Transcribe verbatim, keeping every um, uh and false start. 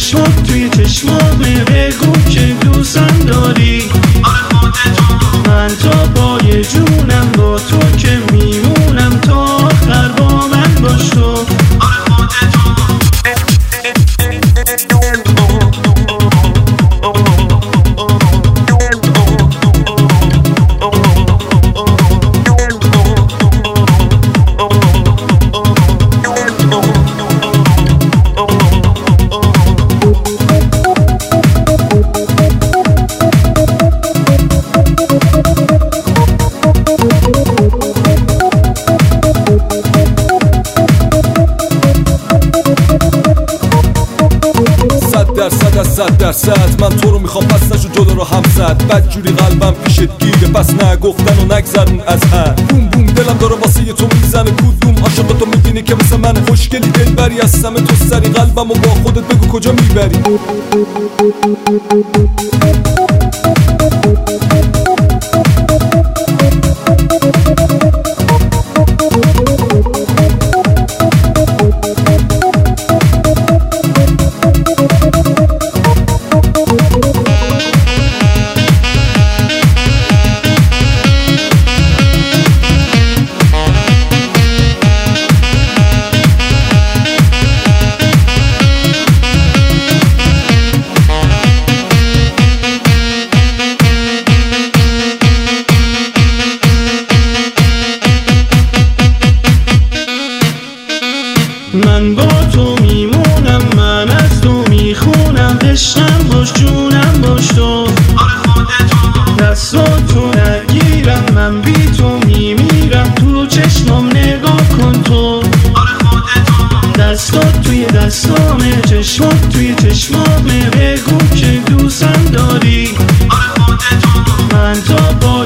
چشمات توی چشمامه، بگو که دوستم داری. من تا پای جونم با تو که میمونم، تا آخر با من باش تو. درصد از صد درصد من تو رو میخوام، پس نشو جلو رو هم زد. بدجوری قلبم پیشت گیره، پس نگفتن و نگذرون از حد. بوم بوم دلم داره واسه ی تو میزنه، کدوم عاشق تو میبینی که مثل من خوشگلی دلبری هستم تو سری. قلبم و با خودت بگو کجا میبری. من با تو میمونم، من از تو میخونم، عشقم باش جونم باش تو. دستاتو نگیرم، من بی تو میمیرم، تو چشمام نگاه کن تو. دستات توی دستامه، چشمات توی چشمامه، بگو که دوستم داری. من تا با